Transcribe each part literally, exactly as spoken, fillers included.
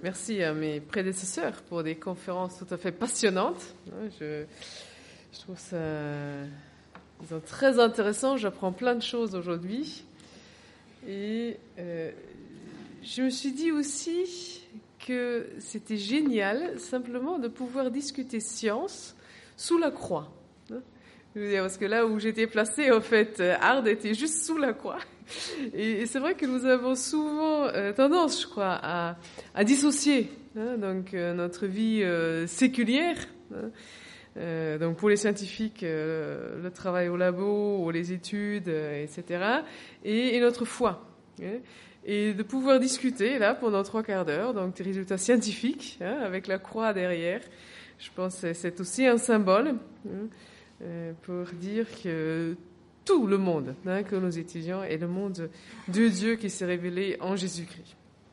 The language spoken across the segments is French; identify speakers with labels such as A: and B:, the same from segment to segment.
A: merci à mes prédécesseurs pour des conférences tout à fait passionnantes. Je, je trouve ça disons, très intéressant. J'apprends plein de choses aujourd'hui. Et euh, je me suis dit aussi que c'était génial simplement de pouvoir discuter science sous la croix. Je veux dire, parce que là où j'étais placée, en fait, Ard était juste sous la croix. Et, et c'est vrai que nous avons souvent euh, tendance, je crois, à, à dissocier hein, donc, euh, notre vie euh, séculière. Hein, euh, donc pour les scientifiques, euh, le travail au labo, ou les études, euh, et cetera. Et, et notre foi. Hein, et de pouvoir discuter, là, pendant trois quarts d'heure, donc des résultats scientifiques, hein, avec la croix derrière. Je pense que c'est aussi un symbole hein, euh, pour dire que tout le monde hein, que nous étudions est le monde de Dieu qui s'est révélé en Jésus-Christ.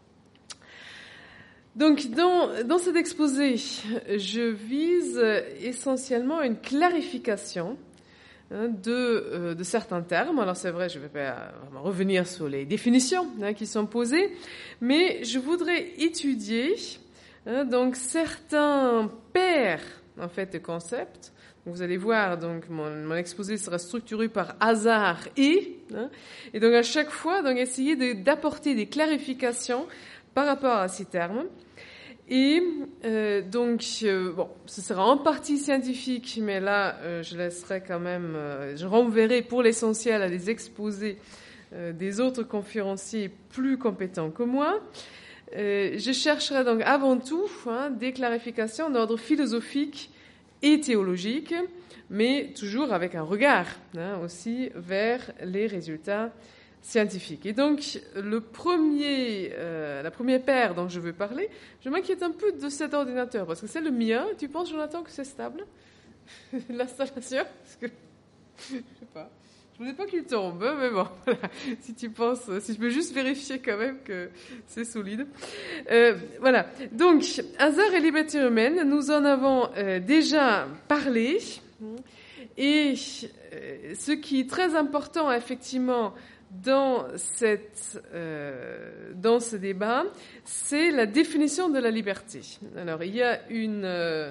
A: Donc, dans, dans cet exposé, je vise essentiellement une clarification hein, de, euh, de certains termes. Alors, c'est vrai, je ne vais pas vraiment revenir sur les définitions hein, qui sont posées, mais je voudrais étudier hein, donc certains paires en fait, de concepts. Vous allez voir, donc mon, mon exposé sera structuré par hasard et, hein, et donc à chaque fois, donc essayer de, d'apporter des clarifications par rapport à ces termes. Et euh, donc, euh, bon, ce sera en partie scientifique, mais là, euh, je laisserai quand même, euh, je renverrai pour l'essentiel à des exposés euh, des autres conférenciers plus compétents que moi. Euh, je chercherai donc avant tout hein, des clarifications d'ordre philosophique et théologique, mais toujours avec un regard hein, aussi vers les résultats scientifiques. Et donc, le premier, euh, la première paire dont je veux parler, je m'inquiète un peu de cet ordinateur, parce que c'est le mien. Tu penses, Jonathan, que c'est stable, l'installation? Parce que, je sais pas. Je voulais pas qu'il tombe, mais bon, voilà. Si tu penses, si je peux juste vérifier quand même que c'est solide. Euh, voilà. Donc, hasard et liberté humaine, nous en avons euh, déjà parlé. Et euh, ce qui est très important, effectivement, dans cette, euh, dans ce débat, c'est la définition de la liberté. Alors, il y a une... Euh,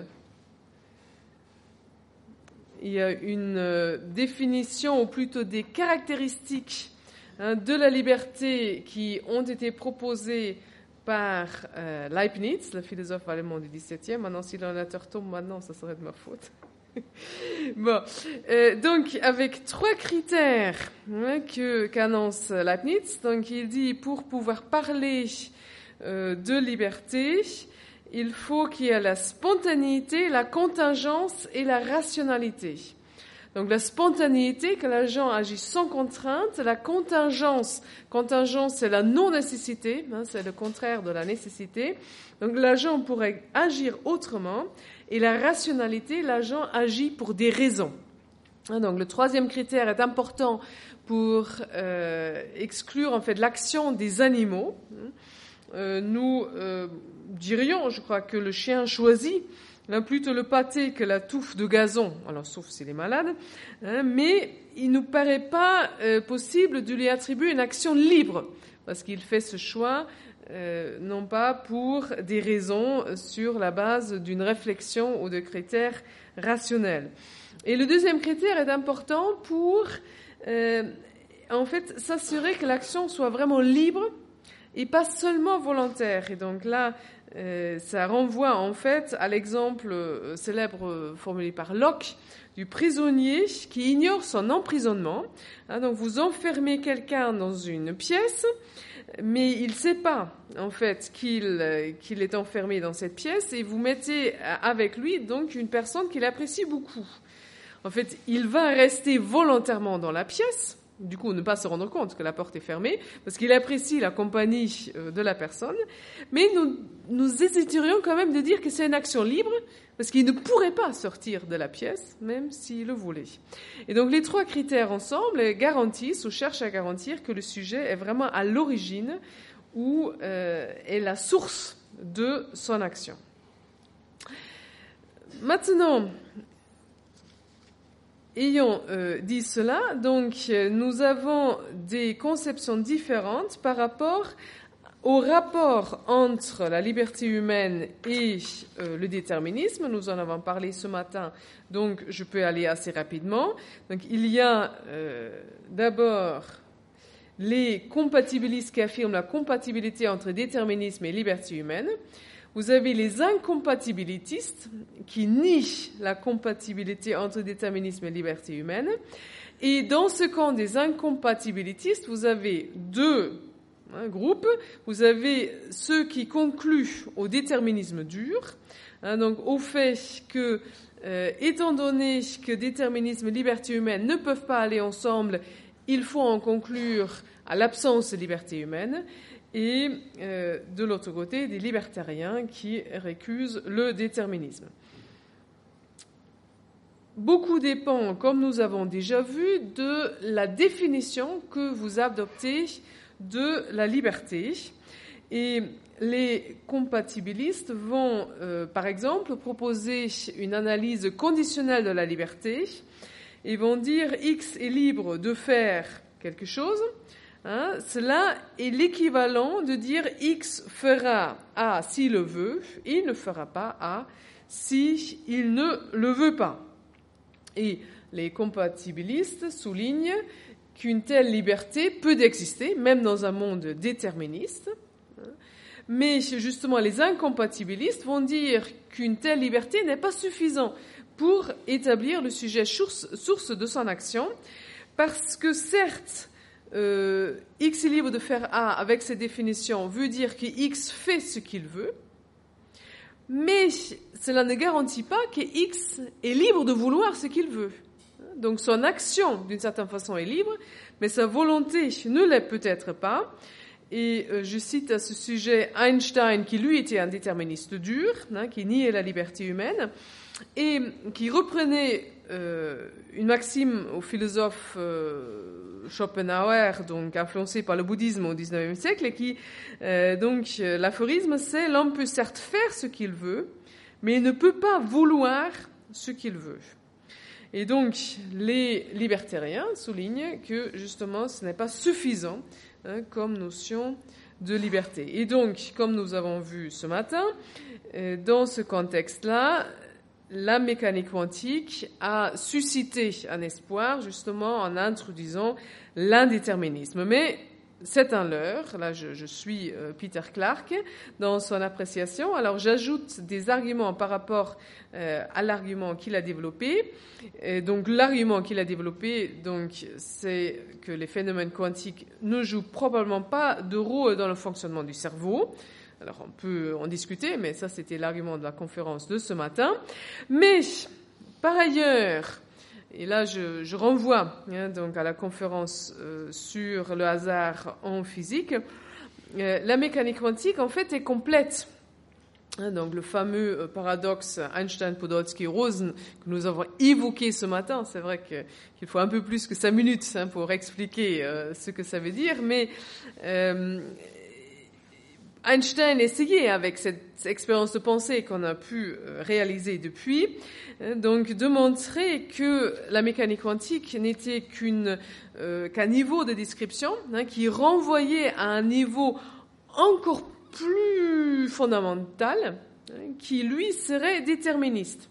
A: Il y a une euh, définition, ou plutôt des caractéristiques hein, de la liberté qui ont été proposées par euh, Leibniz, le philosophe allemand du dix-septième. Maintenant, si l'ordinateur tombe maintenant, ça serait de ma faute. Bon, euh, donc avec trois critères hein, que qu'annonce Leibniz. Donc, il dit pour pouvoir parler euh, de liberté, il faut qu'il y ait la spontanéité, la contingence et la rationalité. Donc la spontanéité, que l'agent agit sans contrainte. La contingence, contingence c'est la non-nécessité, hein, c'est le contraire de la nécessité. Donc l'agent pourrait agir autrement. Et la rationalité, l'agent agit pour des raisons. Hein, donc le troisième critère est important pour euh, exclure en fait l'action des animaux. Euh, nous euh, dirions, je crois, que le chien choisit là, plutôt le pâté que la touffe de gazon, alors sauf s'il est malade, hein, mais il ne nous paraît pas euh, possible de lui attribuer une action libre, parce qu'il fait ce choix euh, non pas pour des raisons sur la base d'une réflexion ou de critères rationnels. Et le deuxième critère est important pour euh, en fait s'assurer que l'action soit vraiment libre et pas seulement volontaire. Et donc là, euh, ça renvoie en fait à l'exemple euh, célèbre euh, formulé par Locke du prisonnier qui ignore son emprisonnement. Hein, donc vous enfermez quelqu'un dans une pièce, mais il ne sait pas en fait qu'il, euh, qu'il est enfermé dans cette pièce, et vous mettez avec lui donc une personne qu'il apprécie beaucoup. En fait, il va rester volontairement dans la pièce, du coup, ne pas se rendre compte que la porte est fermée, parce qu'il apprécie la compagnie de la personne. Mais nous, nous hésiterions quand même de dire que c'est une action libre, parce qu'il ne pourrait pas sortir de la pièce, même s'il le voulait. Et donc, les trois critères ensemble garantissent, ou cherchent à garantir, que le sujet est vraiment à l'origine, ou euh, est la source de son action. Maintenant, ayant euh, dit cela, donc euh, nous avons des conceptions différentes par rapport au rapport entre la liberté humaine et euh, le déterminisme. Nous en avons parlé ce matin, donc je peux aller assez rapidement. Donc il y a euh, d'abord les compatibilistes qui affirment la compatibilité entre déterminisme et liberté humaine. Vous avez les incompatibilitistes qui nient la compatibilité entre déterminisme et liberté humaine. Et dans ce camp des incompatibilitistes, vous avez deux hein, groupes. Vous avez ceux qui concluent au déterminisme dur, hein, donc au fait que, euh, étant donné que déterminisme et liberté humaine ne peuvent pas aller ensemble, il faut en conclure à l'absence de liberté humaine. Et euh, de l'autre côté, des libertariens qui récusent le déterminisme. Beaucoup dépend, comme nous avons déjà vu, de la définition que vous adoptez de la liberté. Et les compatibilistes vont, euh, par exemple, proposer une analyse conditionnelle de la liberté et vont dire X est libre de faire quelque chose. Hein, cela est l'équivalent de dire X fera A s'il le veut, et il ne fera pas A s'il ne le veut pas. Et les compatibilistes soulignent qu'une telle liberté peut exister, même dans un monde déterministe. Mais justement, les incompatibilistes vont dire qu'une telle liberté n'est pas suffisante pour établir le sujet source, source de son action, parce que certes, Euh, X est libre de faire A avec cette définition veut dire que X fait ce qu'il veut, mais cela ne garantit pas que X est libre de vouloir ce qu'il veut. Donc son action, d'une certaine façon, est libre, mais sa volonté ne l'est peut-être pas. Et euh, je cite à ce sujet Einstein, qui lui était un déterministe dur, hein, qui niait la liberté humaine, et qui reprenait euh, une maxime au philosophe euh, Schopenhauer, donc influencé par le bouddhisme au dix-neuvième siècle, et qui, euh, donc, euh, l'aphorisme, c'est « l'homme peut certes faire ce qu'il veut, mais il ne peut pas vouloir ce qu'il veut ». Et donc, les libertariens soulignent que, justement, ce n'est pas suffisant hein, comme notion de liberté. Et donc, comme nous avons vu ce matin, euh, dans ce contexte-là, la mécanique quantique a suscité un espoir, justement, en introduisant l'indéterminisme. Mais c'est un leurre. Là, je, je suis euh, Peter Clark dans son appréciation. Alors, j'ajoute des arguments par rapport euh, à l'argument qu'il a développé. Et donc, l'argument qu'il a développé, donc, c'est que les phénomènes quantiques ne jouent probablement pas de rôle dans le fonctionnement du cerveau. Alors, on peut en discuter, mais ça, c'était l'argument de la conférence de ce matin. Mais, par ailleurs, et là, je, je renvoie hein, donc à la conférence euh, sur le hasard en physique, euh, la mécanique quantique, en fait, est complète. Hein, donc, le fameux euh, paradoxe Einstein-Podolsky-Rosen que nous avons évoqué ce matin, c'est vrai que, qu'il faut un peu plus que cinq minutes hein, pour expliquer euh, ce que ça veut dire, mais... Euh, Einstein essayait, avec cette expérience de pensée qu'on a pu réaliser depuis, donc de montrer que la mécanique quantique n'était qu'une, euh, qu'un niveau de description hein, qui renvoyait à un niveau encore plus fondamental, hein, qui lui serait déterministe.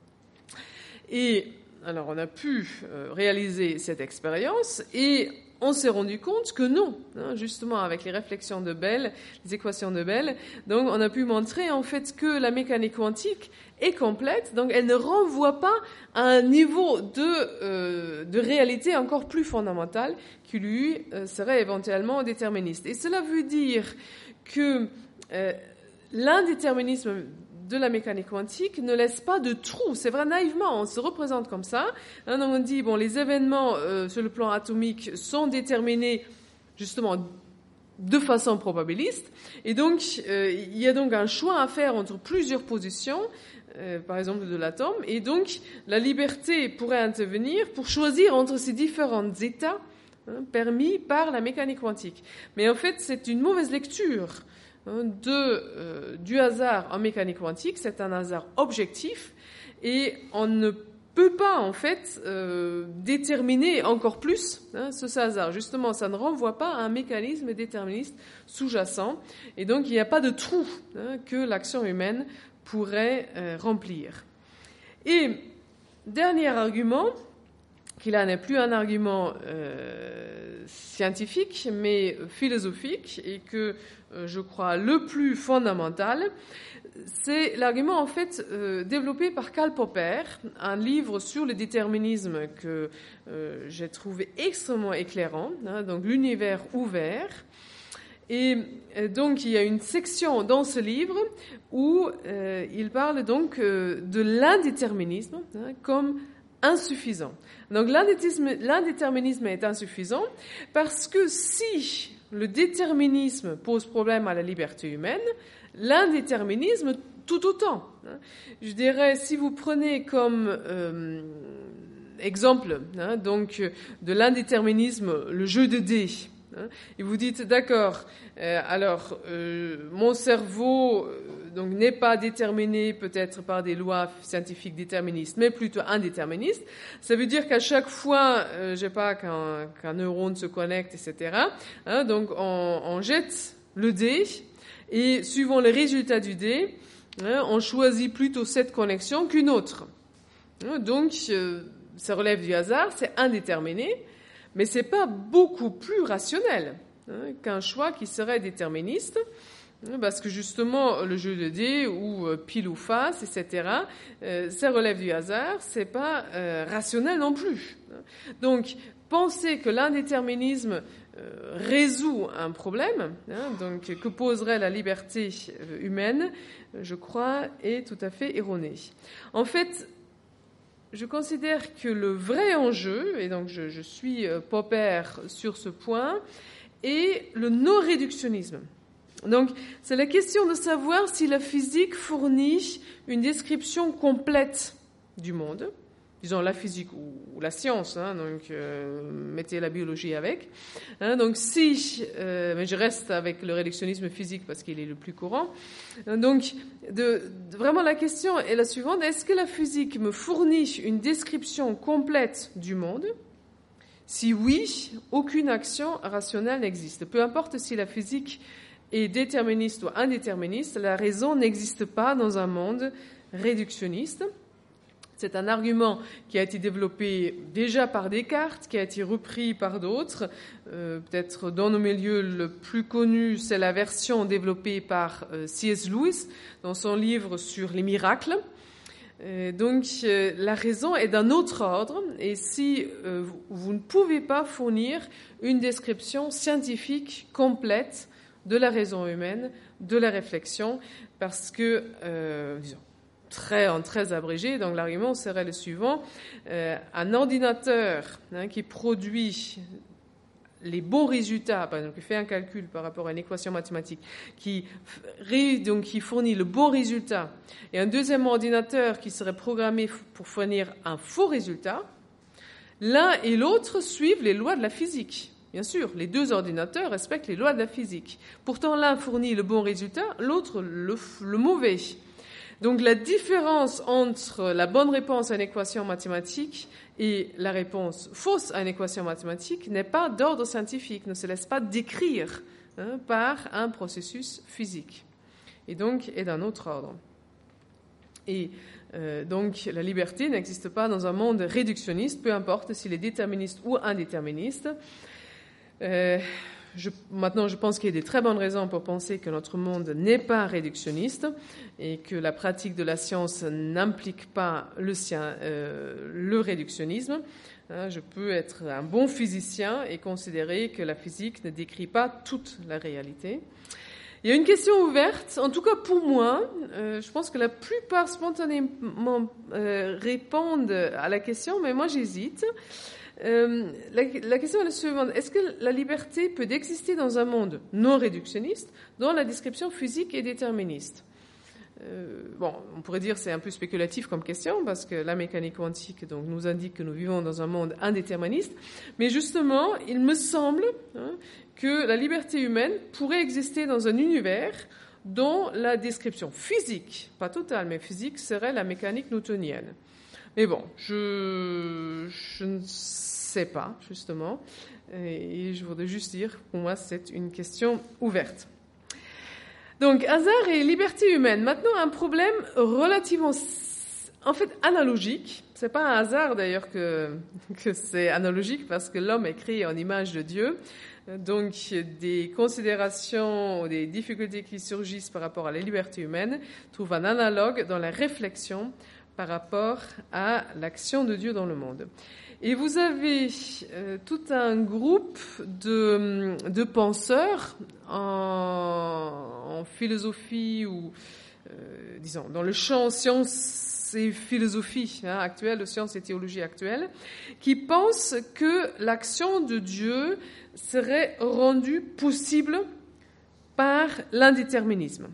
A: Et alors on a pu euh, réaliser cette expérience et on s'est rendu compte que non, hein, justement avec les réflexions de Bell, les équations de Bell, donc on a pu montrer en fait que la mécanique quantique est complète, donc elle ne renvoie pas à un niveau de, euh, de réalité encore plus fondamental qui lui euh, serait éventuellement déterministe. Et cela veut dire que euh, l'indéterminisme de la mécanique quantique ne laisse pas de trou. C'est vrai, naïvement, on se représente comme ça. Hein, on dit, bon, les événements euh, sur le plan atomique sont déterminés justement de façon probabiliste. Et donc, euh, il y a donc un choix à faire entre plusieurs positions, euh, par exemple de l'atome. Et donc, la liberté pourrait intervenir pour choisir entre ces différents états hein, permis par la mécanique quantique. Mais en fait, c'est une mauvaise lecture De, euh, du hasard en mécanique quantique. C'est un hasard objectif et on ne peut pas en fait euh, déterminer encore plus hein, ce hasard. Justement, ça ne renvoie pas à un mécanisme déterministe sous-jacent, et donc il n'y a pas de trou hein, que l'action humaine pourrait euh, remplir. Et dernier argument, qui là n'est plus un argument euh, scientifique, mais philosophique, et que euh, je crois le plus fondamental, c'est l'argument en fait euh, développé par Karl Popper, un livre sur le déterminisme que euh, j'ai trouvé extrêmement éclairant, hein, donc l'univers ouvert. Et euh, donc il y a une section dans ce livre où euh, il parle donc euh, de l'indéterminisme hein, comme insuffisant. Donc l'indéterminisme, l'indéterminisme est insuffisant parce que si le déterminisme pose problème à la liberté humaine, l'indéterminisme tout autant. Je dirais, si vous prenez comme euh, exemple hein, donc de l'indéterminisme le jeu de dés, hein, et vous dites d'accord, euh, alors euh, mon cerveau euh, donc n'est pas déterminé peut-être par des lois scientifiques déterministes, mais plutôt indéterministes. Ça veut dire qu'à chaque fois, euh, je sais pas qu'un, qu'un neurone se connecte, et cetera. Hein, donc on, on jette le dé. Et suivant les résultats du dé, hein, on choisit plutôt cette connexion qu'une autre. Donc, euh, ça relève du hasard, c'est indéterminé, mais c'est pas beaucoup plus rationnel hein, qu'un choix qui serait déterministe, hein, parce que justement, le jeu de dés ou euh, pile ou face, et cetera, euh, ça relève du hasard, c'est pas euh, rationnel non plus. Donc, penser que l'indéterminisme euh, résout un problème, hein, donc que poserait la liberté humaine, je crois, est tout à fait erroné. En fait, je considère que le vrai enjeu, et donc je, je suis euh, Popper sur ce point, est le non-réductionnisme. Donc, c'est la question de savoir si la physique fournit une description complète du monde, disons la physique ou, ou la science, hein, donc euh, mettez la biologie avec. Hein, donc si, euh, mais je reste avec le réductionnisme physique parce qu'il est le plus courant. Donc de, de, vraiment la question est la suivante, est-ce que la physique me fournit une description complète du monde ? Si oui, aucune action rationnelle n'existe. Peu importe si la physique est déterministe ou indéterministe, la raison n'existe pas dans un monde réductionniste. C'est un argument qui a été développé déjà par Descartes, qui a été repris par d'autres. Euh, peut-être dans nos milieux, le plus connu, c'est la version développée par euh, C S Lewis dans son livre sur les miracles. Euh, donc, euh, la raison est d'un autre ordre. Et si euh, vous, vous ne pouvez pas fournir une description scientifique complète de la raison humaine, de la réflexion, parce que, euh, disons, Très, en très abrégé, donc l'argument serait le suivant. Euh, un ordinateur hein, qui produit les bons résultats, par exemple, qui fait un calcul par rapport à une équation mathématique, qui, donc, qui fournit le bon résultat, et un deuxième ordinateur qui serait programmé pour fournir un faux résultat, l'un et l'autre suivent les lois de la physique. Bien sûr, les deux ordinateurs respectent les lois de la physique. Pourtant, l'un fournit le bon résultat, l'autre le, le mauvais. Donc la différence entre la bonne réponse à une équation mathématique et la réponse fausse à une équation mathématique n'est pas d'ordre scientifique, ne se laisse pas décrire hein, par un processus physique, et donc est d'un autre ordre. Et euh, donc la liberté n'existe pas dans un monde réductionniste, peu importe s'il est déterministe ou indéterministe. Euh, Je, maintenant, je pense qu'il y a des très bonnes raisons pour penser que notre monde n'est pas réductionniste et que la pratique de la science n'implique pas le, sien, euh, le réductionnisme. Hein, je peux être un bon physicien et considérer que la physique ne décrit pas toute la réalité. Il y a une question ouverte, en tout cas pour moi. Euh, je pense que la plupart spontanément euh, répondent à la question, mais moi j'hésite. Euh, la, la question est la suivante. Est-ce que la liberté peut exister dans un monde non réductionniste dont la description physique est déterministe ? euh, Bon, on pourrait dire que c'est un peu spéculatif comme question parce que la mécanique quantique donc, nous indique que nous vivons dans un monde indéterministe. Mais justement, il me semble hein, que la liberté humaine pourrait exister dans un univers dont la description physique, pas totale, mais physique, serait la mécanique newtonienne. Mais bon, je, je ne sais pas, justement. Et je voudrais juste dire, pour moi, c'est une question ouverte. Donc, hasard et liberté humaine. Maintenant, un problème relativement, en fait, analogique. C'est pas un hasard, d'ailleurs, que, que c'est analogique, parce que l'homme est créé en image de Dieu. Donc, des considérations ou des difficultés qui surgissent par rapport à la liberté humaine trouvent un analogue dans la réflexion par rapport à l'action de Dieu dans le monde. Et vous avez euh, tout un groupe de, de penseurs en, en philosophie ou, euh, disons, dans le champ sciences et philosophie hein, actuelle, de sciences et théologie actuelle, qui pensent que l'action de Dieu serait rendue possible par l'indéterminisme.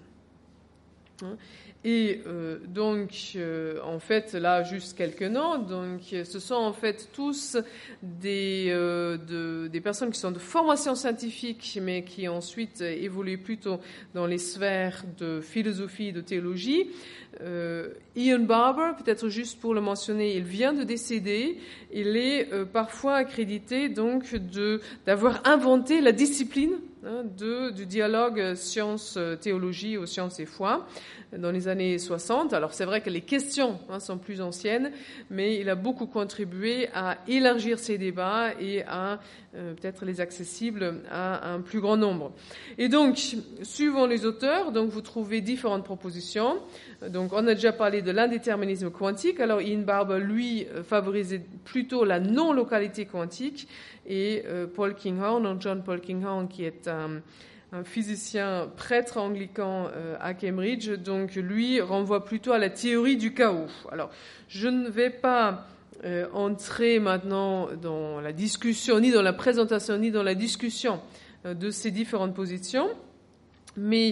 A: Et euh, donc, euh, en fait, là, juste quelques noms. Donc, ce sont en fait tous des, euh, de, des personnes qui sont de formation scientifique, mais qui ensuite évoluent plutôt dans les sphères de philosophie et de théologie. Euh, Ian Barber, peut-être juste pour le mentionner, il vient de décéder. Il est euh, parfois accrédité donc de d'avoir inventé la discipline hein, de du dialogue science-théologie ou science et foi dans les années soixante. Alors c'est vrai que les questions hein, sont plus anciennes, mais il a beaucoup contribué à élargir ces débats et à euh, peut-être les accessibles à un plus grand nombre. Et donc, suivant les auteurs, donc vous trouvez différentes propositions. Donc on a déjà parlé de l'indéterminisme quantique. Alors Ian Barber, lui, favorisait plutôt la non-localité quantique. Et euh, Paul Kinghorn, donc John Paul Kinghorn, qui est un un physicien prêtre anglican euh, à Cambridge, donc lui renvoie plutôt à la théorie du chaos. Alors, je ne vais pas euh, entrer maintenant dans la discussion, ni dans la présentation, ni dans la discussion euh, de ces différentes positions, mais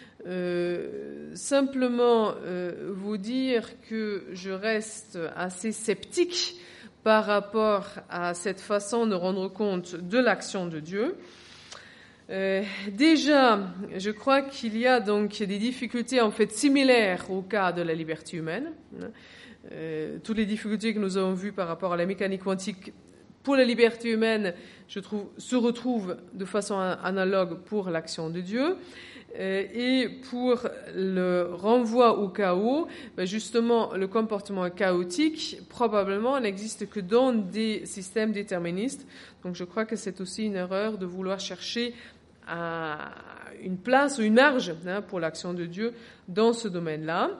A: euh, simplement euh, vous dire que je reste assez sceptique par rapport à cette façon de rendre compte de l'action de Dieu. Euh, déjà, je crois qu'il y a donc des difficultés en fait similaires au cas de la liberté humaine. Euh, toutes les difficultés que nous avons vues par rapport à la mécanique quantique pour la liberté humaine, je trouve, se retrouvent de façon analogue pour l'action de Dieu. Euh, et pour le renvoi au chaos, ben justement, le comportement chaotique probablement n'existe que dans des systèmes déterministes. Donc, je crois que c'est aussi une erreur de vouloir chercher à une place ou une marge hein, pour l'action de Dieu dans ce domaine-là.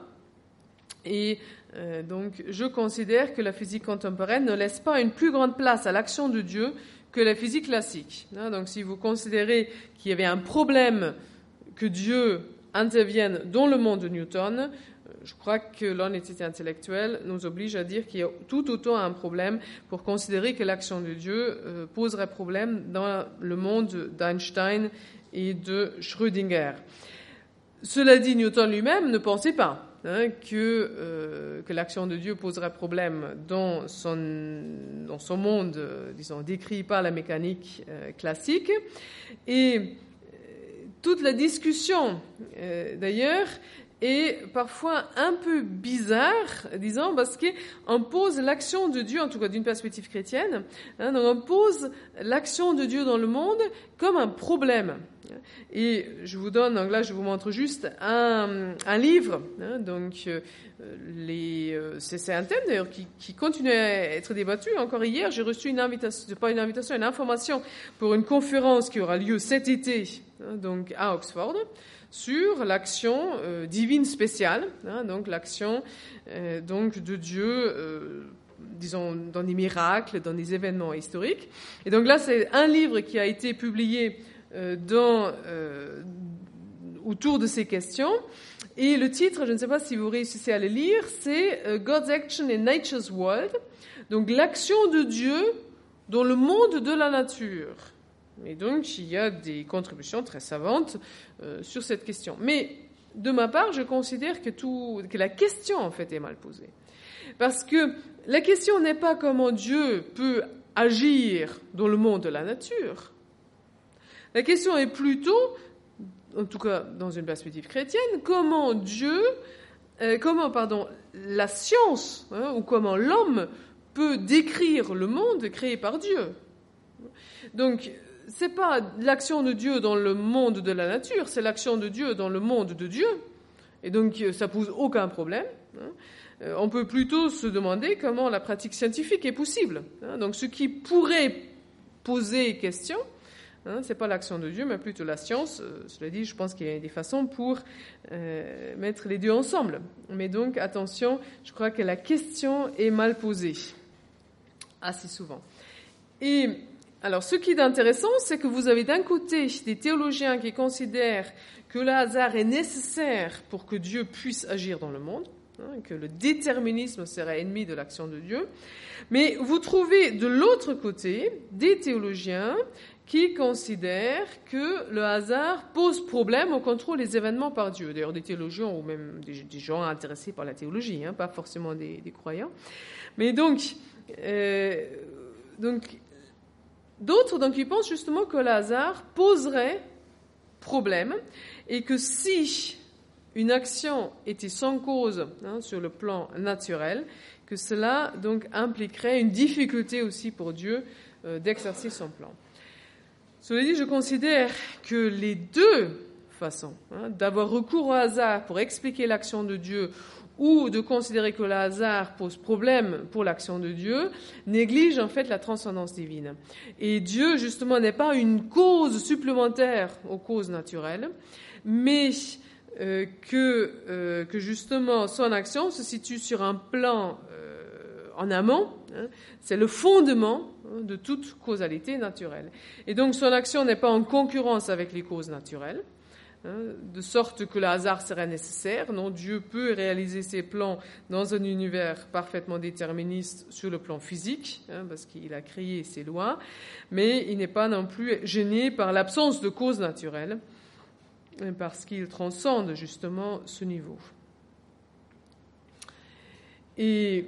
A: Et euh, donc, je considère que la physique contemporaine ne laisse pas une plus grande place à l'action de Dieu que la physique classique. Hein, donc, si vous considérez qu'il y avait un problème que Dieu intervienne dans le monde de Newton, je crois que l'honnêteté intellectuelle nous oblige à dire qu'il y a tout autant un problème pour considérer que l'action de Dieu euh, poserait problème dans le monde d'Einstein et de Schrödinger. Cela dit, Newton lui-même ne pensait pas hein, que, euh, que l'action de Dieu poserait problème dans son, dans son monde, euh, disons, décrit par la mécanique euh, classique. Et toute la discussion, euh, d'ailleurs, est parfois un peu bizarre, disons, parce qu'on pose l'action de Dieu, en tout cas d'une perspective chrétienne, hein, donc on pose l'action de Dieu dans le monde comme un problème. Et je vous donne, donc là je vous montre juste un, un livre, hein, donc euh, les, euh, c'est, c'est un thème d'ailleurs qui, qui continue à être débattu. Encore hier, j'ai reçu une invitation, pas une invitation, une information pour une conférence qui aura lieu cet été, hein, donc à Oxford, sur l'action euh, divine spéciale, hein, donc l'action euh, donc de Dieu, euh, disons dans des miracles, dans des événements historiques. Et donc là, c'est un livre qui a été publié euh, dans euh, autour de ces questions. Et le titre, je ne sais pas si vous réussissez à le lire, c'est euh, God's Action in Nature's World, donc l'action de Dieu dans le monde de la nature. Et donc, il y a des contributions très savantes euh, sur cette question. Mais, de ma part, je considère que, tout, que la question, en fait, est mal posée. Parce que la question n'est pas comment Dieu peut agir dans le monde de la nature. La question est plutôt, en tout cas dans une perspective chrétienne, comment Dieu euh, comment, pardon, la science, hein, ou comment l'homme peut décrire le monde créé par Dieu. Donc, c'est pas l'action de Dieu dans le monde de la nature, c'est l'action de Dieu dans le monde de Dieu. Et donc, ça pose aucun problème. Hein. Euh, on peut plutôt se demander comment la pratique scientifique est possible. Hein. Donc, ce qui pourrait poser question, hein, c'est pas l'action de Dieu, mais plutôt la science. Euh, cela dit, je pense qu'il y a des façons pour euh, mettre les deux ensemble. Mais donc, attention, je crois que la question est mal posée, assez souvent. Et alors, ce qui est intéressant, c'est que vous avez d'un côté des théologiens qui considèrent que le hasard est nécessaire pour que Dieu puisse agir dans le monde, hein, que le déterminisme serait ennemi de l'action de Dieu. Mais vous trouvez de l'autre côté des théologiens qui considèrent que le hasard pose problème au contrôle des événements par Dieu. D'ailleurs, des théologiens ou même des, des gens intéressés par la théologie, hein, pas forcément des, des croyants. Mais donc, euh, donc d'autres donc, ils pensent justement que le hasard poserait problème et que si une action était sans cause, hein, sur le plan naturel, que cela donc impliquerait une difficulté aussi pour Dieu euh, d'exercer son plan. Cela dit, je considère que les deux façons, hein, d'avoir recours au hasard pour expliquer l'action de Dieu ou de considérer que le hasard pose problème pour l'action de Dieu, néglige en fait la transcendance divine. Et Dieu, justement, n'est pas une cause supplémentaire aux causes naturelles, mais euh, que, euh, que justement son action se situe sur un plan euh, en amont, hein, c'est le fondement hein, de toute causalité naturelle. Et donc son action n'est pas en concurrence avec les causes naturelles, de sorte que le hasard serait nécessaire. Non, Dieu peut réaliser ses plans dans un univers parfaitement déterministe sur le plan physique, hein, parce qu'il a créé ses lois, mais il n'est pas non plus gêné par l'absence de causes naturelles, parce qu'il transcende justement ce niveau. Et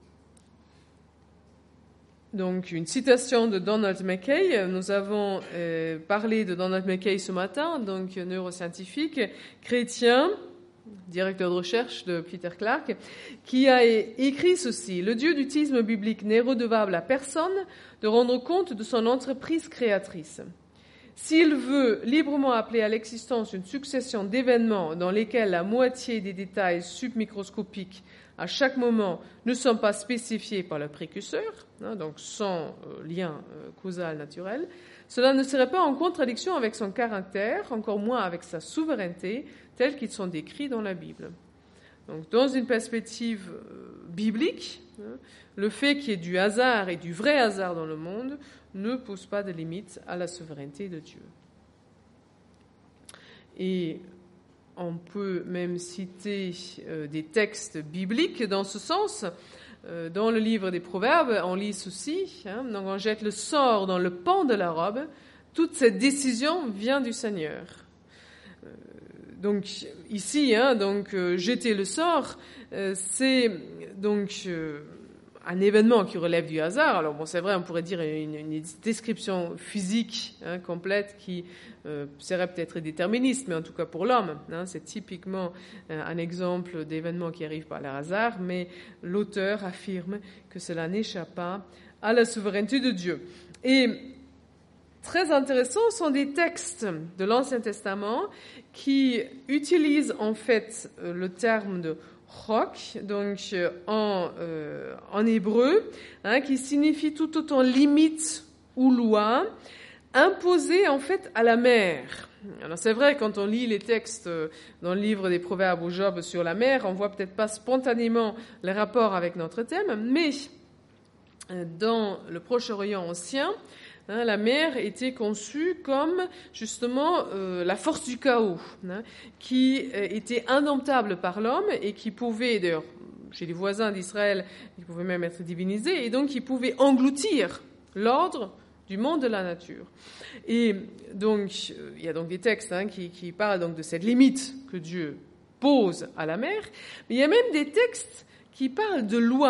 A: donc, une citation de Donald Mackay. Nous avons euh, parlé de Donald Mackay ce matin, donc neuroscientifique, chrétien, directeur de recherche de Peter Clark, qui a écrit ceci. « Le Dieu du théisme biblique n'est redevable à personne de rendre compte de son entreprise créatrice. S'il veut librement appeler à l'existence une succession d'événements dans lesquels la moitié des détails submicroscopiques à chaque moment ne sont pas spécifiés par le précurseur, hein, donc sans euh, lien euh, causal naturel, cela ne serait pas en contradiction avec son caractère, encore moins avec sa souveraineté, tels qu'ils sont décrits dans la Bible. » Donc, dans une perspective euh, biblique, hein, le fait qu'il y ait du hasard et du vrai hasard dans le monde ne pose pas de limite à la souveraineté de Dieu. Et on peut même citer euh, des textes bibliques dans ce sens. Euh, dans le livre des Proverbes, on lit ceci, hein, donc on jette le sort dans le pan de la robe. Toute cette décision vient du Seigneur. Euh, donc ici, hein, donc euh, jeter le sort, euh, c'est donc euh, un événement qui relève du hasard. Alors bon, c'est vrai, on pourrait dire une, une description physique hein, complète qui euh, serait peut-être déterministe, mais en tout cas pour l'homme, hein, c'est typiquement euh, un exemple d'événement qui arrive par le hasard, mais l'auteur affirme que cela n'échappe pas à la souveraineté de Dieu. Et très intéressants sont des textes de l'Ancien Testament qui utilisent en fait le terme de Chok, donc en, euh, en hébreu, hein, qui signifie tout autant limite ou loi, imposée en fait à la mer. Alors c'est vrai, quand on lit les textes dans le livre des Proverbes ou Job sur la mer, on voit peut-être pas spontanément les rapports avec notre thème, mais dans le Proche-Orient ancien, hein, la mer était conçue comme justement euh, la force du chaos, hein, qui euh, était indomptable par l'homme et qui pouvait, d'ailleurs, chez les voisins d'Israël, il pouvait même être divinisé, et donc qui pouvait engloutir l'ordre du monde de la nature. Et donc, euh, il y a donc des textes hein, qui, qui parlent donc de cette limite que Dieu pose à la mer, mais il y a même des textes qui parlent de loi.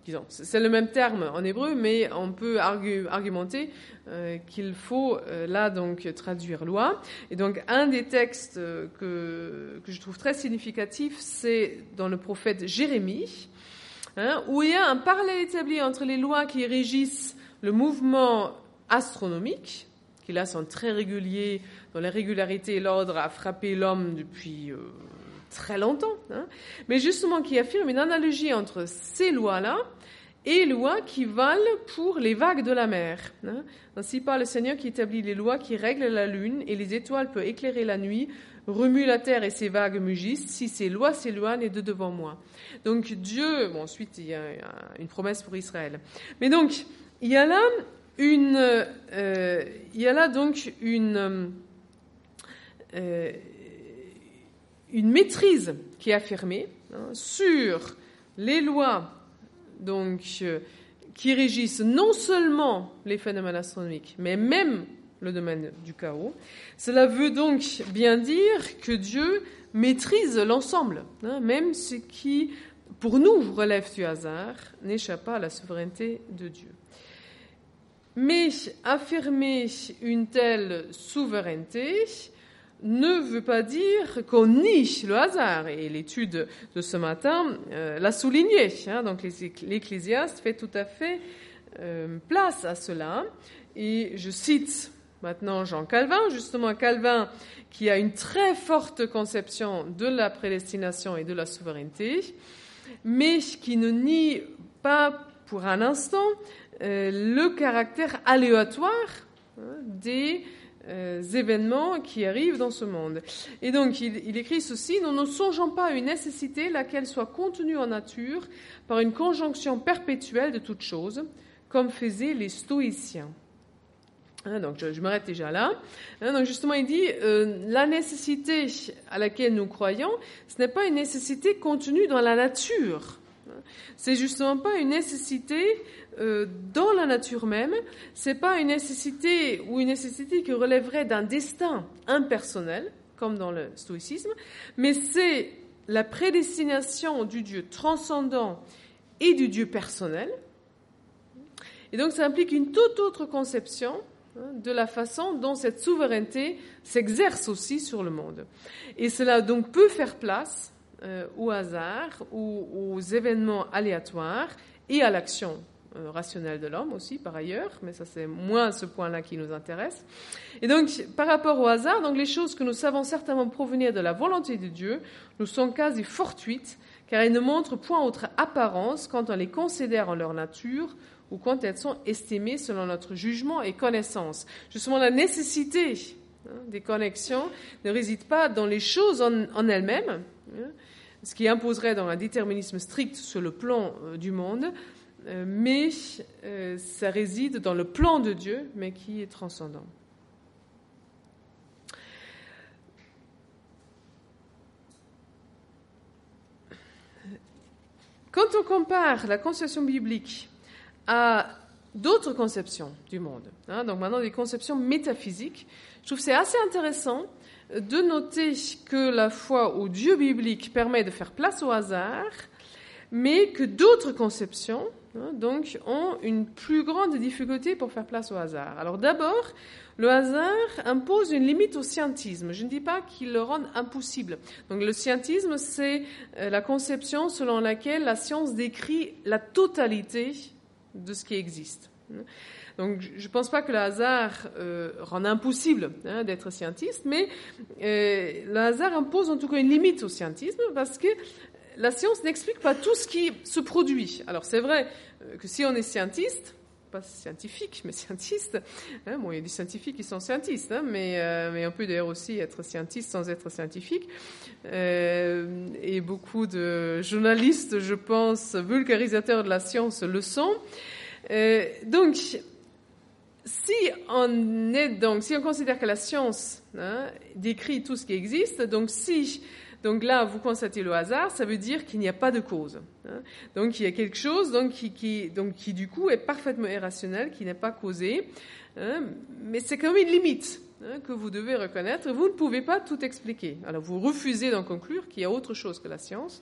A: disons, c'est le même terme en hébreu, mais on peut argu, argumenter euh, qu'il faut euh, là donc traduire loi. Et donc un des textes euh, que, que je trouve très significatif, c'est dans le prophète Jérémie, hein, où il y a un parallèle établi entre les lois qui régissent le mouvement astronomique, qui là sont très réguliers, dont la régularité et l'ordre a frappé l'homme depuis euh, très longtemps, hein, mais justement qui affirme une analogie entre ces lois-là et les lois qui valent pour les vagues de la mer. Hein. Ainsi parle le Seigneur qui établit les lois qui règlent la lune et les étoiles peuvent éclairer la nuit, remue la terre et ses vagues mugissent, si ces lois s'éloignent de devant moi. Donc Dieu, bon ensuite il y a une promesse pour Israël. Mais donc il y a là une, euh, il y a là donc une euh, une maîtrise qui est affirmée hein, sur les lois donc euh, qui régissent non seulement les phénomènes astronomiques, mais même le domaine du chaos. Cela veut donc bien dire que Dieu maîtrise l'ensemble, hein, même ce qui, pour nous, relève du hasard, n'échappe pas à la souveraineté de Dieu. Mais affirmer une telle souveraineté ne veut pas dire qu'on nie le hasard. Et l'étude de ce matin euh, l'a souligné. Hein, donc l'Ecclésiaste fait tout à fait euh, place à cela. Et je cite maintenant Jean Calvin, justement Calvin qui a une très forte conception de la prédestination et de la souveraineté, mais qui ne nie pas pour un instant euh, le caractère aléatoire hein, des euh, événements qui arrivent dans ce monde. Et donc il, il écrit ceci: nous ne songeons pas à une nécessité laquelle soit contenue en nature par une conjonction perpétuelle de toutes choses, comme faisaient les stoïciens. Hein, donc je, je m'arrête déjà là. Hein, donc justement il dit euh, la nécessité à laquelle nous croyons, ce n'est pas une nécessité contenue dans la nature. C'est justement pas une nécessité euh, dans la nature même. C'est pas une nécessité ou une nécessité qui relèverait d'un destin impersonnel, comme dans le stoïcisme, mais c'est la prédestination du Dieu transcendant et du Dieu personnel. Et donc ça implique une toute autre conception de la façon dont cette souveraineté s'exerce aussi sur le monde. Et cela donc peut faire place euh, au hasard ou aux événements aléatoires et à l'action euh, rationnelle de l'homme aussi par ailleurs, mais ça c'est moins ce point-là qui nous intéresse. Et donc par rapport au hasard, donc les choses que nous savons certainement provenir de la volonté de Dieu nous sont quasi fortuites, car elles ne montrent point autre apparence quand on les considère en leur nature ou quand elles sont estimées selon notre jugement et connaissance. Justement, la nécessité hein, des connexions ne réside pas dans les choses en, en elles-mêmes, hein, ce qui imposerait dans un déterminisme strict sur le plan euh, du monde, euh, mais euh, ça réside dans le plan de Dieu, mais qui est transcendant. Quand on compare la conception biblique à d'autres conceptions du monde, hein, donc maintenant des conceptions métaphysiques, je trouve que c'est assez intéressant de noter que la foi au Dieu biblique permet de faire place au hasard, mais que d'autres conceptions hein, donc, ont une plus grande difficulté pour faire place au hasard. Alors d'abord, le hasard impose une limite au scientisme. Je ne dis pas qu'il le rende impossible. Donc le scientisme, c'est la conception selon laquelle la science décrit la totalité de ce qui existe. Donc, je ne pense pas que le hasard euh, rende impossible hein, d'être scientiste, mais euh, le hasard impose en tout cas une limite au scientisme parce que la science n'explique pas tout ce qui se produit. Alors, c'est vrai euh, que si on est scientiste, pas scientifique, mais scientiste, hein, bon, il y a des scientifiques qui sont scientistes, hein, mais, euh, mais on peut d'ailleurs aussi être scientiste sans être scientifique. Euh, et beaucoup de journalistes, je pense, vulgarisateurs de la science le sont. Euh, donc, si on est donc, si on considère que la science hein, décrit tout ce qui existe, donc si donc là vous constatez le hasard, ça veut dire qu'il n'y a pas de cause. Hein. Donc il y a quelque chose donc qui, qui donc qui du coup est parfaitement irrationnel, qui n'est pas causé, hein, mais c'est quand même une limite hein, que vous devez reconnaître. Vous ne pouvez pas tout expliquer. Alors vous refusez d'en conclure qu'il y a autre chose que la science.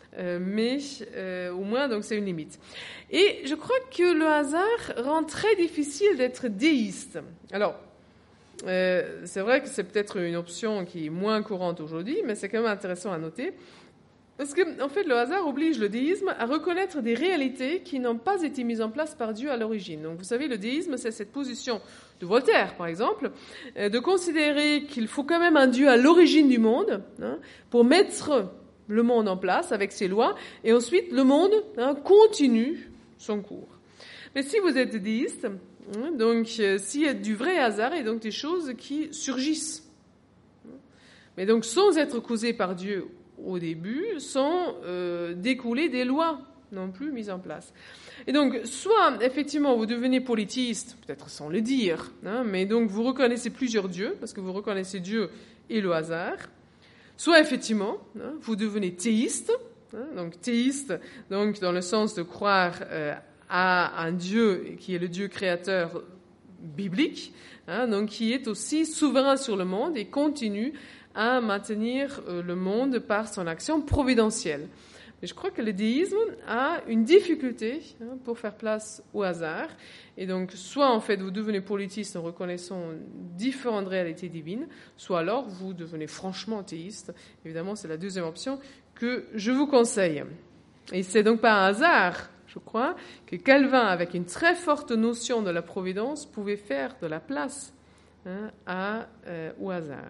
A: euh, mais euh, au moins, donc, c'est une limite. Et je crois que le hasard rend très difficile d'être déiste. Alors, euh, c'est vrai que c'est peut-être une option qui est moins courante aujourd'hui, mais c'est quand même intéressant à noter. Parce que, en fait, le hasard oblige le déisme à reconnaître des réalités qui n'ont pas été mises en place par Dieu à l'origine. Donc, vous savez, le déisme, c'est cette position de Voltaire, par exemple, euh, de considérer qu'il faut quand même un Dieu à l'origine du monde, hein, pour mettre le monde en place avec ses lois, et ensuite le monde, hein, continue son cours. Mais si vous êtes déiste, hein, donc euh, s'il y a du vrai hasard, et donc des choses qui surgissent, mais donc sans être causées par Dieu au début, sans euh, découler des lois non plus mises en place. Et donc, soit, effectivement, vous devenez polythéiste, peut-être sans le dire, hein, mais donc vous reconnaissez plusieurs dieux, parce que vous reconnaissez Dieu et le hasard, soit, effectivement, hein, vous devenez théiste, hein, donc théiste, donc dans le sens de croire euh, à un Dieu qui est le Dieu créateur biblique, hein, donc qui est aussi souverain sur le monde et continue à maintenir le monde par son action providentielle. Mais je crois que le déisme a une difficulté, hein, pour faire place au hasard. Et donc, soit en fait vous devenez polythéiste en reconnaissant différentes réalités divines, soit alors vous devenez franchement théiste. Évidemment, c'est la deuxième option que je vous conseille. Et c'est donc pas un hasard, je crois, que Calvin, avec une très forte notion de la providence, pouvait faire de la place, hein, à, euh, au hasard.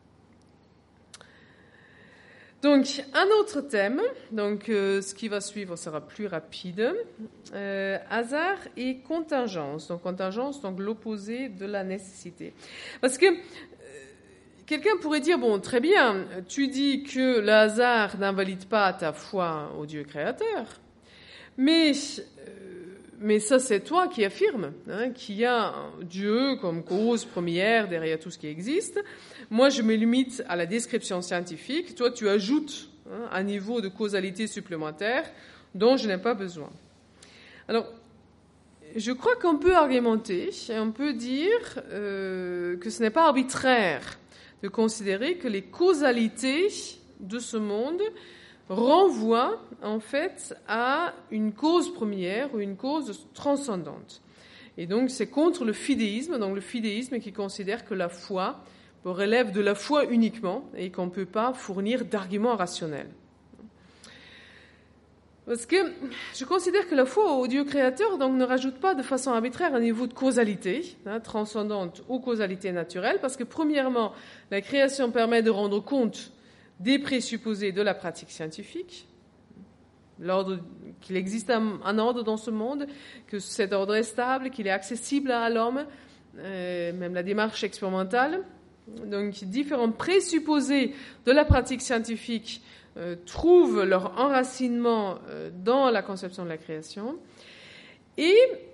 A: Donc, un autre thème, donc euh, ce qui va suivre sera plus rapide, euh, hasard et contingence. Donc, contingence, donc l'opposé de la nécessité. Parce que euh, quelqu'un pourrait dire, bon, très bien, tu dis que le hasard n'invalide pas ta foi au Dieu créateur, mais, euh, mais ça c'est toi qui affirme, hein, qu'il y a un Dieu comme cause première derrière tout ce qui existe. Moi, je me limite à la description scientifique. Toi, tu ajoutes, hein, un niveau de causalité supplémentaire dont je n'ai pas besoin. Alors, je crois qu'on peut argumenter et on peut dire euh, que ce n'est pas arbitraire de considérer que les causalités de ce monde renvoient en fait à une cause première ou une cause transcendante. Et donc, c'est contre le fidéisme, donc le fidéisme qui considère que la foi relève de la foi uniquement et qu'on ne peut pas fournir d'arguments rationnels. Parce que je considère que la foi au Dieu créateur donc, ne rajoute pas de façon arbitraire un niveau de causalité, hein, transcendante ou causalité naturelle, parce que premièrement, la création permet de rendre compte des présupposés de la pratique scientifique, l'ordre, qu'il existe un, un ordre dans ce monde, que cet ordre est stable, qu'il est accessible à l'homme, euh, même la démarche expérimentale. Donc, différents présupposés de la pratique scientifique euh, trouvent leur enracinement euh, dans la conception de la création. Et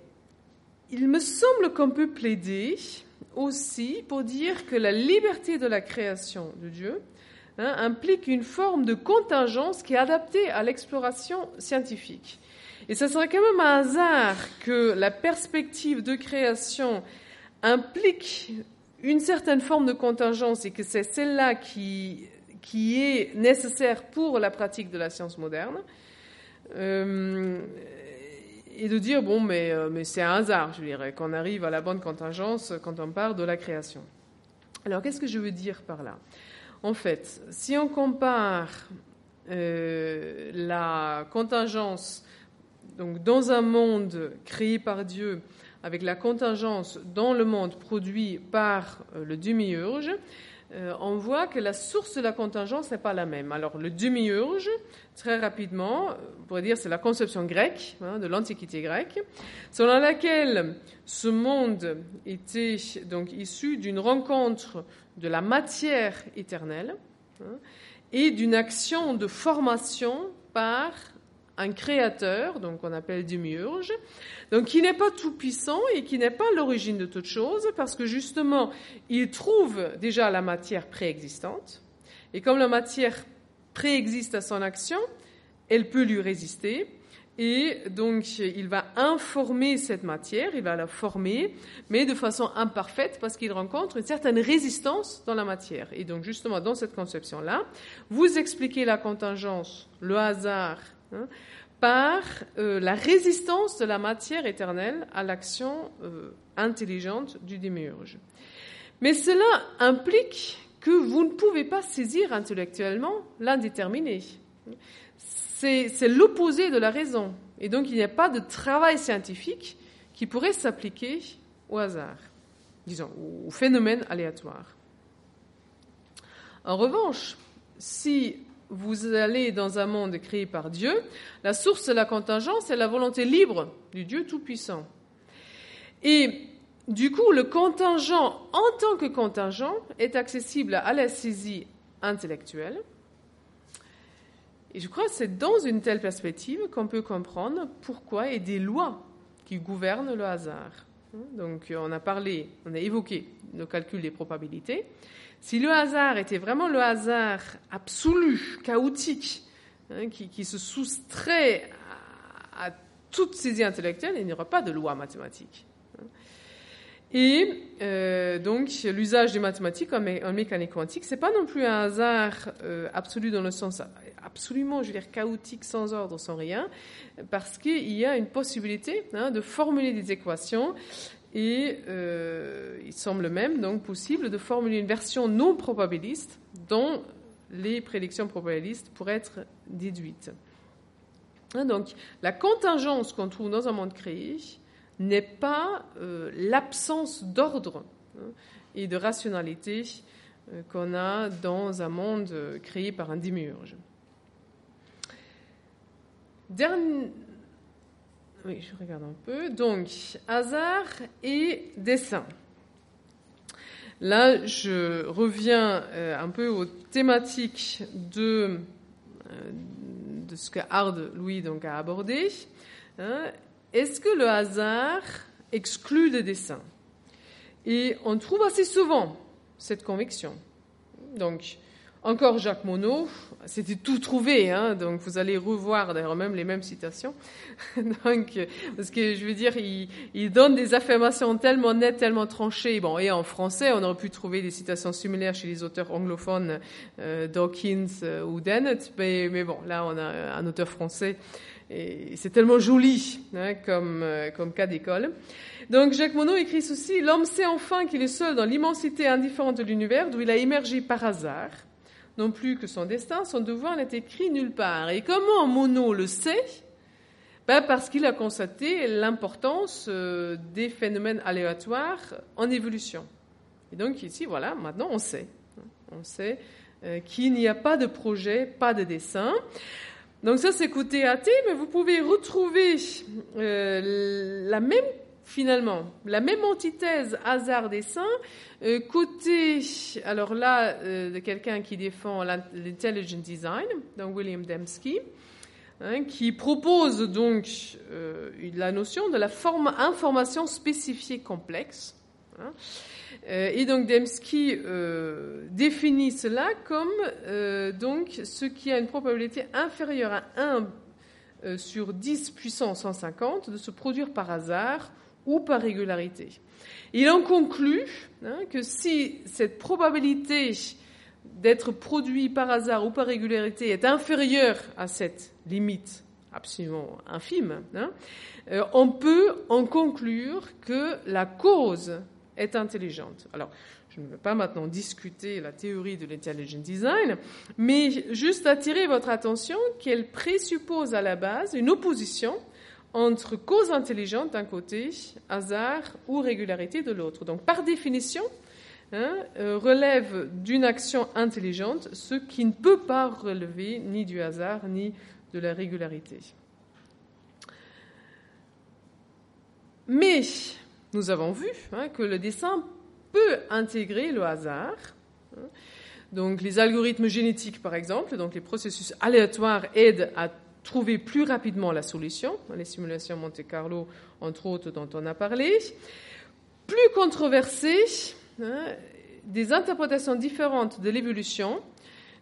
A: il me semble qu'on peut plaider aussi pour dire que la liberté de la création de Dieu, hein, implique une forme de contingence qui est adaptée à l'exploration scientifique. Et ça serait quand même un hasard que la perspective de création implique une certaine forme de contingence et que c'est celle-là qui, qui est nécessaire pour la pratique de la science moderne, euh, et de dire, bon, mais, mais c'est un hasard, je dirais, qu'on arrive à la bonne contingence quand on parle de la création. Alors, qu'est-ce que je veux dire par là ? En fait, si on compare euh, la contingence donc, dans un monde créé par Dieu avec la contingence dans le monde produit par euh, le démiurge, euh, on voit que la source de la contingence n'est pas la même. Alors, le démiurge, très rapidement, on pourrait dire c'est la conception grecque, hein, de l'Antiquité grecque, selon laquelle ce monde était donc issu d'une rencontre de la matière éternelle, hein, et d'une action de formation par un créateur, donc on appelle démiurge, donc qui n'est pas tout-puissant et qui n'est pas l'origine de toute chose, parce que justement, il trouve déjà la matière préexistante, et comme la matière préexiste à son action, elle peut lui résister, Et donc, il va informer cette matière, il va la former, mais de façon imparfaite parce qu'il rencontre une certaine résistance dans la matière. Et donc, justement, dans cette conception-là, vous expliquez la contingence, le hasard, hein, par euh, la résistance de la matière éternelle à l'action euh, intelligente du démiurge. Mais cela implique que vous ne pouvez pas saisir intellectuellement l'indéterminé. C'est, c'est l'opposé de la raison. Et donc, il n'y a pas de travail scientifique qui pourrait s'appliquer au hasard, disons, au phénomène aléatoire. En revanche, si vous allez dans un monde créé par Dieu, la source de la contingence est la volonté libre du Dieu Tout-Puissant. Et du coup, le contingent, en tant que contingent, est accessible à la saisie intellectuelle. Et je crois que c'est dans une telle perspective qu'on peut comprendre pourquoi il y a des lois qui gouvernent le hasard. Donc, on a parlé, on a évoqué le calcul des probabilités. Si le hasard était vraiment le hasard absolu, chaotique, hein, qui, qui se soustrait à, à toute saisie intellectuelle, il n'y aura pas de loi mathématique. Et euh, donc, l'usage des mathématiques en, mé- en mécanique quantique, c'est pas non plus un hasard euh, absolu dans le sens absolument, je veux dire, chaotique, sans ordre, sans rien, parce qu'il y a une possibilité hein, de formuler des équations et euh, il semble même donc possible de formuler une version non probabiliste dont les prédictions probabilistes pourraient être déduites. Hein, donc, la contingence qu'on trouve dans un monde créé n'est pas euh, l'absence d'ordre hein, et de rationalité euh, qu'on a dans un monde euh, créé par un démiurge. Dernier... Oui, je regarde un peu. Donc, hasard et dessein. Là, je reviens euh, un peu aux thématiques de, euh, de ce que Hard, Louis, donc, a abordé. Hein. Est-ce que le hasard exclut le dessein ? Et on trouve assez souvent cette conviction. Donc, encore Jacques Monod, c'était tout trouvé, hein, donc vous allez revoir d'ailleurs même les mêmes citations. donc, parce que je veux dire, il, il donne des affirmations tellement nettes, tellement tranchées. Bon, et en français, on aurait pu trouver des citations similaires chez les auteurs anglophones, euh, Dawkins euh, ou Dennett, mais, mais bon, là on a un auteur français. Et c'est tellement joli hein, comme, euh, comme cas d'école. Donc Jacques Monod écrit ceci: « L'homme sait enfin qu'il est seul dans l'immensité indifférente de l'univers d'où il a émergé par hasard, non plus que son destin, son devoir n'est écrit nulle part. » Et comment Monod le sait ? Ben parce qu'il a constaté l'importance euh, des phénomènes aléatoires en évolution. Et donc ici, voilà, maintenant on sait. On sait euh, qu'il n'y a pas de projet, pas de dessin. Donc ça, c'est côté athée, mais vous pouvez retrouver euh, la même, finalement, la même antithèse hasard-dessin euh, côté, alors là, euh, de quelqu'un qui défend l'intelligent design, donc William Dembski, hein, qui propose donc euh, la notion de la forme information spécifiée complexe. Hein. Et donc Dembski euh, définit cela comme euh, donc ce qui a une probabilité inférieure à un euh, sur dix puissance cent cinquante de se produire par hasard ou par régularité. Il en conclut hein, que si cette probabilité d'être produit par hasard ou par régularité est inférieure à cette limite absolument infime, hein, euh, on peut en conclure que la cause est intelligente. Alors, je ne vais pas maintenant discuter la théorie de l'intelligent design, mais juste attirer votre attention qu'elle présuppose à la base une opposition entre cause intelligente d'un côté, hasard ou régularité de l'autre. Donc, par définition, hein, euh, relève d'une action intelligente ce qui ne peut pas relever ni du hasard ni de la régularité. Mais nous avons vu hein, que le dessin peut intégrer le hasard. Donc, les algorithmes génétiques, par exemple, donc les processus aléatoires aident à trouver plus rapidement la solution. Les simulations Monte Carlo, entre autres, dont on a parlé. Plus controversées, hein, des interprétations différentes de l'évolution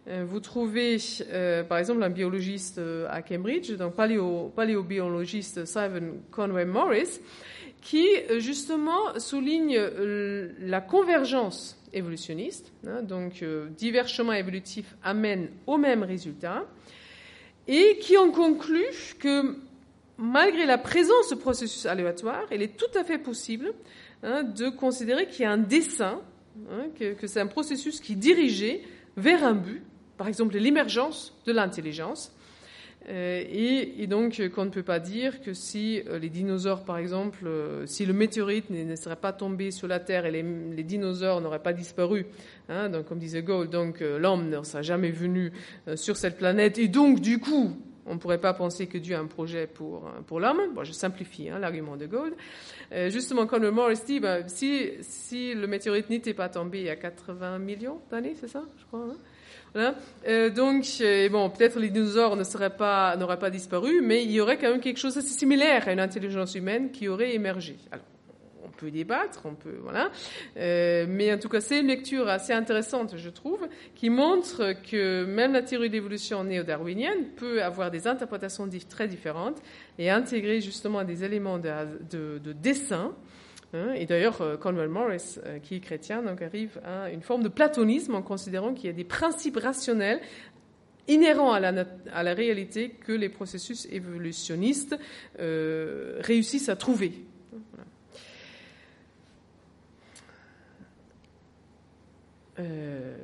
A: euh, vous trouvez, euh, par exemple, un biologiste euh, à Cambridge, donc paléo, paléobiologiste Simon Conway Morris, qui euh, justement souligne euh, la convergence évolutionniste, hein, donc euh, divers chemins évolutifs amènent au même résultat, et qui en conclut que malgré la présence de processus aléatoires, il est tout à fait possible hein, de considérer qu'il y a un dessein, hein, que, que c'est un processus qui est dirigé vers un but, par exemple l'émergence de l'intelligence, euh, et, et donc qu'on ne peut pas dire que si euh, les dinosaures, par exemple, euh, si le météorite ne, ne serait pas tombé sur la Terre et les, les dinosaures n'auraient pas disparu, hein, donc comme disait Gould, donc euh, l'homme ne serait jamais venu euh, sur cette planète, et donc du coup, on ne pourrait pas penser que Dieu a un projet pour, pour l'homme. Bon, je simplifie hein, l'argument de Gould. Euh, justement, quand le Morris dit, ben, si, si le météorite n'était pas tombé il y a quatre-vingts millions d'années, c'est ça, je crois, hein voilà. Euh, donc, euh, bon, peut-être les dinosaures ne seraient pas, n'auraient pas disparu, mais il y aurait quand même quelque chose d'assez similaire à une intelligence humaine qui aurait émergé. Alors, on peut débattre, on peut, voilà. Euh, mais en tout cas, c'est une lecture assez intéressante, je trouve, qui montre que même la théorie de l'évolution néo-darwinienne peut avoir des interprétations très différentes et intégrer justement des éléments de, de, de dessin. Et d'ailleurs, Conway Morris, qui est chrétien, donc arrive à une forme de platonisme en considérant qu'il y a des principes rationnels inhérents à la, à la réalité que les processus évolutionnistes euh, réussissent à trouver. Voilà. Euh,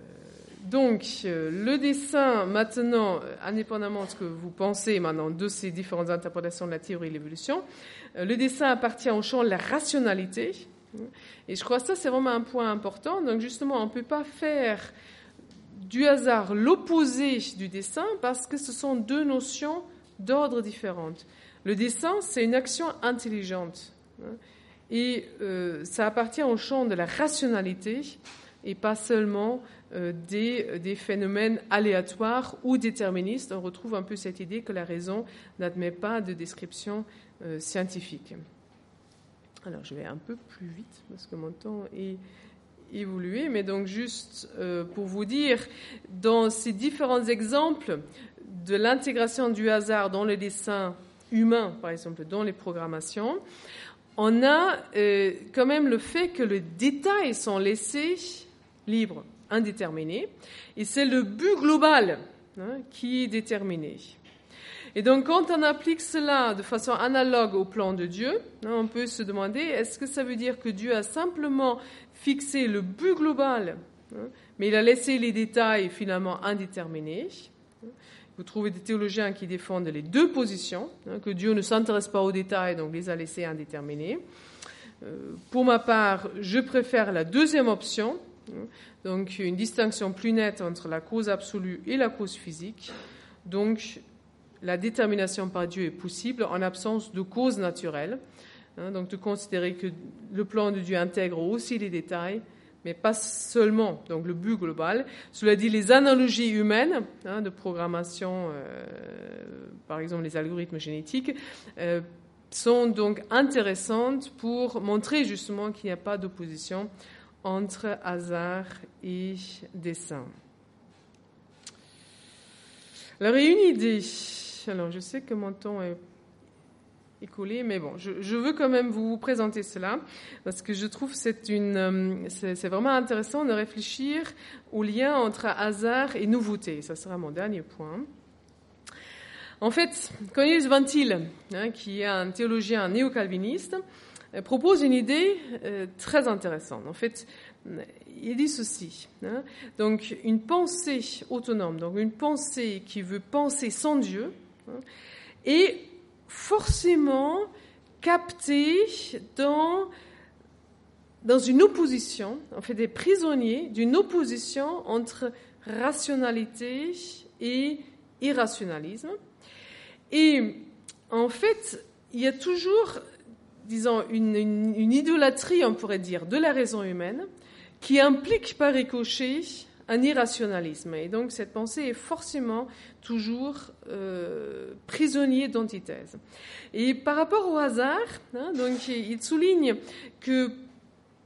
A: donc, le dessin, maintenant, indépendamment de ce que vous pensez maintenant de ces différentes interprétations de la théorie de l'évolution, le dessin appartient au champ de la rationalité. Et je crois que ça, c'est vraiment un point important. Donc, justement, on ne peut pas faire du hasard l'opposé du dessin parce que ce sont deux notions d'ordre différentes. Le dessin, c'est une action intelligente. Et euh, ça appartient au champ de la rationalité et pas seulement euh, des, des phénomènes aléatoires ou déterministes. On retrouve un peu cette idée que la raison n'admet pas de description euh, scientifique. Alors, je vais un peu plus vite parce que mon temps est évolué, mais donc juste euh, pour vous dire, dans ces différents exemples de l'intégration du hasard dans le dessin humain, par exemple, dans les programmations, on a euh, quand même le fait que les détails sont laissés libres, indéterminés, et c'est le but global hein, qui est déterminé. Et donc, quand on applique cela de façon analogue au plan de Dieu, hein, on peut se demander, est-ce que ça veut dire que Dieu a simplement fixé le but global, hein, mais il a laissé les détails finalement indéterminés? Vous trouvez des théologiens qui défendent les deux positions, hein, que Dieu ne s'intéresse pas aux détails, donc les a laissés indéterminés. Euh, pour ma part, je préfère la deuxième option, hein, donc une distinction plus nette entre la cause absolue et la cause physique. Donc, la détermination par Dieu est possible en absence de cause naturelle. Hein, donc, de considérer que le plan de Dieu intègre aussi les détails, mais pas seulement, donc le but global. Cela dit, les analogies humaines hein, de programmation, euh, par exemple les algorithmes génétiques, euh, sont donc intéressantes pour montrer justement qu'il n'y a pas d'opposition entre hasard et dessein. Alors, il y a une idée. Alors, je sais que mon temps est écoulé, mais bon, je, je veux quand même vous présenter cela parce que je trouve que c'est une, c'est, c'est vraiment intéressant de réfléchir au lien entre hasard et nouveauté. Ça sera mon dernier point. En fait, Cornelius Van Til, hein, qui est un théologien néo-calviniste, propose une idée euh, très intéressante. En fait, il dit ceci, hein, donc une pensée autonome, donc une pensée qui veut penser sans Dieu, hein, est forcément captée dans, dans une opposition, en fait des prisonniers d'une opposition entre rationalité et irrationalisme. Et en fait, il y a toujours, disons, une, une, une idolâtrie, on pourrait dire, de la raison humaine qui implique par ricochet un irrationalisme. Et donc, cette pensée est forcément toujours euh, prisonnier d'antithèse. Et par rapport au hasard, hein, donc, il souligne que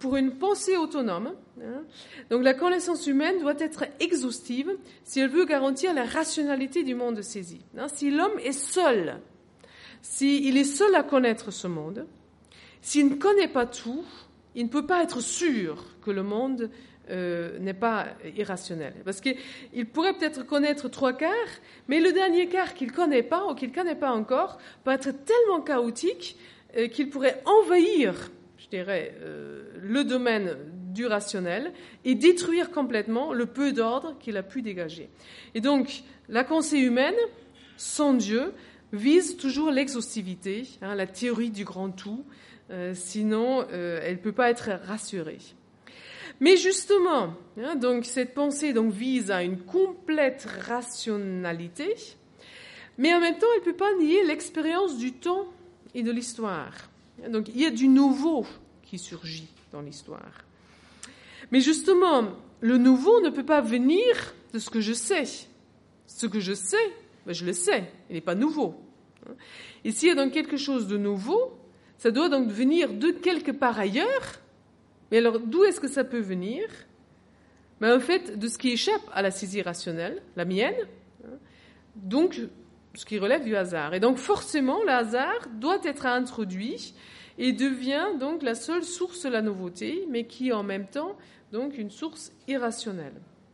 A: pour une pensée autonome, hein, donc la connaissance humaine doit être exhaustive si elle veut garantir la rationalité du monde saisi. Hein, si l'homme est seul, s'il est seul à connaître ce monde, s'il ne connaît pas tout, il ne peut pas être sûr que le monde euh, n'est pas irrationnel. Parce qu'il pourrait peut-être connaître trois quarts, mais le dernier quart qu'il ne connaît pas ou qu'il ne connaît pas encore peut être tellement chaotique euh, qu'il pourrait envahir, je dirais, euh, le domaine du rationnel et détruire complètement le peu d'ordre qu'il a pu dégager. Et donc, la pensée humaine, sans Dieu, vise toujours l'exhaustivité, hein, la théorie du grand tout, euh, sinon euh, elle ne peut pas être rassurée. Mais justement, hein, donc cette pensée donc, vise à une complète rationalité, mais en même temps, elle ne peut pas nier l'expérience du temps et de l'histoire. Donc il y a du nouveau qui surgit dans l'histoire. Mais justement, le nouveau ne peut pas venir de ce que je sais. Ce que je sais, ben je le sais, il n'est pas nouveau. Et s'il y a donc quelque chose de nouveau, ça doit donc venir de quelque part ailleurs. Mais alors, d'où est-ce que ça peut venir? Ben, en fait, de ce qui échappe à la saisie rationnelle, la mienne, donc ce qui relève du hasard. Et donc, forcément, le hasard doit être introduit et devient donc la seule source de la nouveauté, mais qui est en même temps donc une source irrationnelle.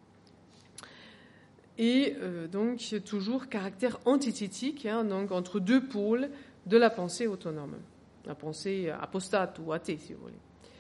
A: Et euh, donc toujours caractère antithétique, hein, donc entre deux pôles de la pensée autonome, la pensée apostate ou athée, si vous voulez.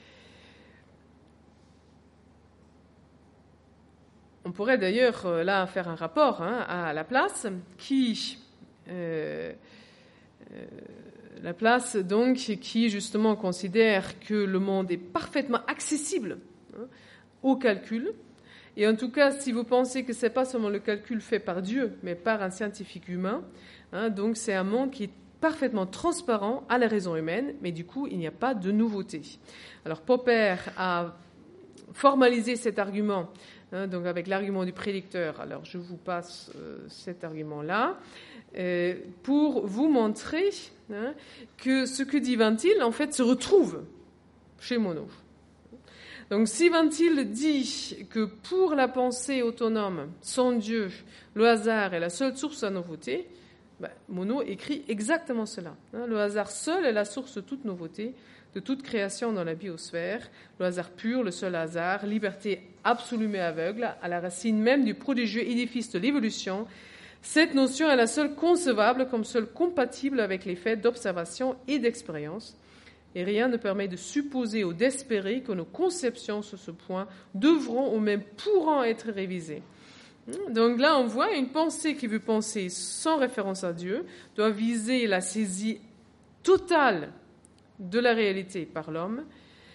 A: On pourrait d'ailleurs euh, là faire un rapport hein, à Laplace, qui euh, euh, Laplace donc qui justement considère que le monde est parfaitement accessible hein, au calcul. Et en tout cas, si vous pensez que ce n'est pas seulement le calcul fait par Dieu, mais par un scientifique humain, hein, donc c'est un monde qui est parfaitement transparent à la raison humaine, mais du coup, il n'y a pas de nouveauté. Alors, Popper a formalisé cet argument, hein, donc avec l'argument du prédicteur. Alors, je vous passe euh, cet argument-là, euh, pour vous montrer hein, que ce que dit Van Til, en fait, se retrouve chez Monod. Donc, si Van Til dit que pour la pensée autonome, sans Dieu, le hasard est la seule source de la nouveauté, ben, Monod écrit exactement cela. Hein, le hasard seul est la source de toute nouveauté, de toute création dans la biosphère. Le hasard pur, le seul hasard, liberté absolue mais aveugle, à la racine même du prodigieux édifice de l'évolution. Cette notion est la seule concevable comme seule compatible avec les faits d'observation et d'expérience. Et rien ne permet de supposer ou d'espérer que nos conceptions sur ce point devront ou même pourront être révisées. Donc là, on voit une pensée qui veut penser sans référence à Dieu, doit viser la saisie totale de la réalité par l'homme,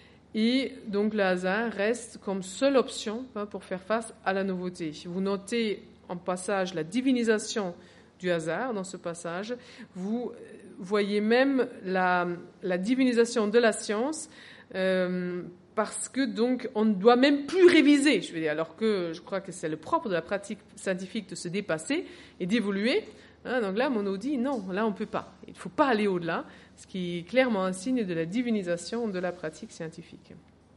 A: et donc le hasard reste comme seule option pour faire face à la nouveauté. Vous notez en passage la divinisation du hasard dans ce passage, vous voyez même la, la divinisation de la science, euh, parce que donc on ne doit même plus réviser, je veux dire, alors que je crois que c'est le propre de la pratique scientifique de se dépasser et d'évoluer. Hein, donc là, Monod dit non, là on ne peut pas. Il ne faut pas aller au-delà, ce qui est clairement un signe de la divinisation de la pratique scientifique.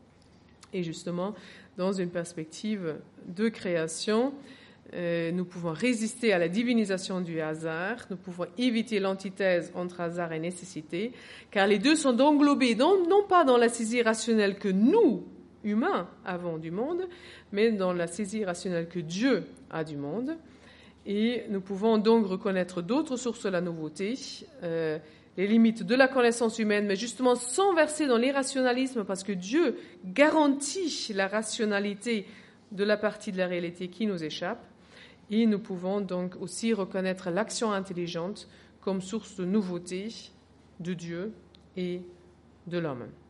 A: Et justement, dans une perspective de création, Euh, nous pouvons résister à la divinisation du hasard, nous pouvons éviter l'antithèse entre hasard et nécessité, car les deux sont englobés non, non pas dans la saisie rationnelle que nous, humains, avons du monde, mais dans la saisie rationnelle que Dieu a du monde. Et nous pouvons donc reconnaître d'autres sources de la nouveauté, euh, les limites de la connaissance humaine, mais justement sans verser dans l'irrationalisme, parce que Dieu garantit la rationalité de la partie de la réalité qui nous échappe. Et nous pouvons donc aussi reconnaître l'action intelligente comme source de nouveauté de Dieu et de l'homme.